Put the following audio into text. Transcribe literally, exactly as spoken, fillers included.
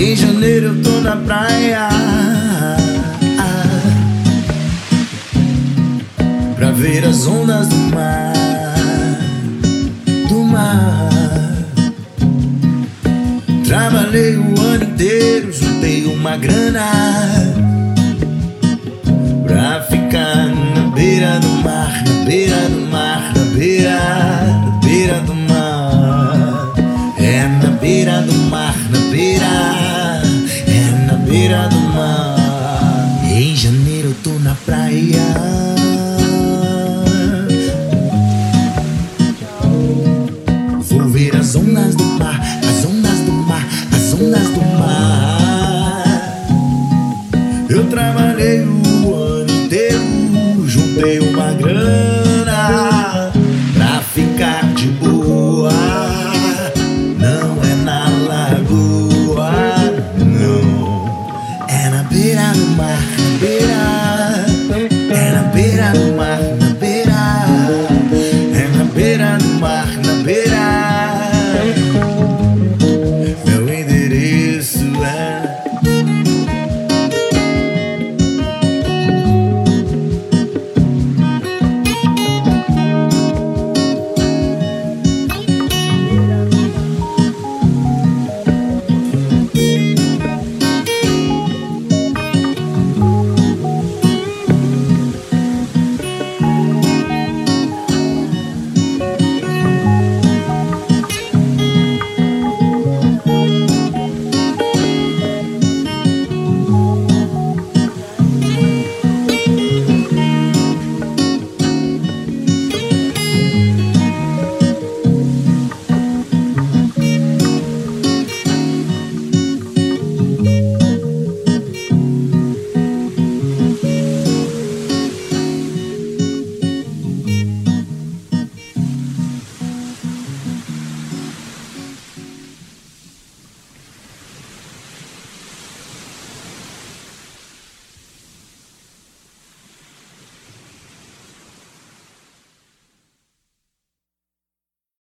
Em janeiro eu tô na praia pra ver as ondas do mar, do mar. Trabalhei o ano inteiro, juntei uma grana pra ficar na beira do mar, na beira do mar, na beira, na beira do mar. É na beira do mar, na beira, é na beira do mar. Em janeiro eu tô na praia, vou ver as ondas do mar, as ondas do mar, as ondas do mar. Eu trabalhei o ano inteiro, juntei uma grana pra ficar de boa. Não é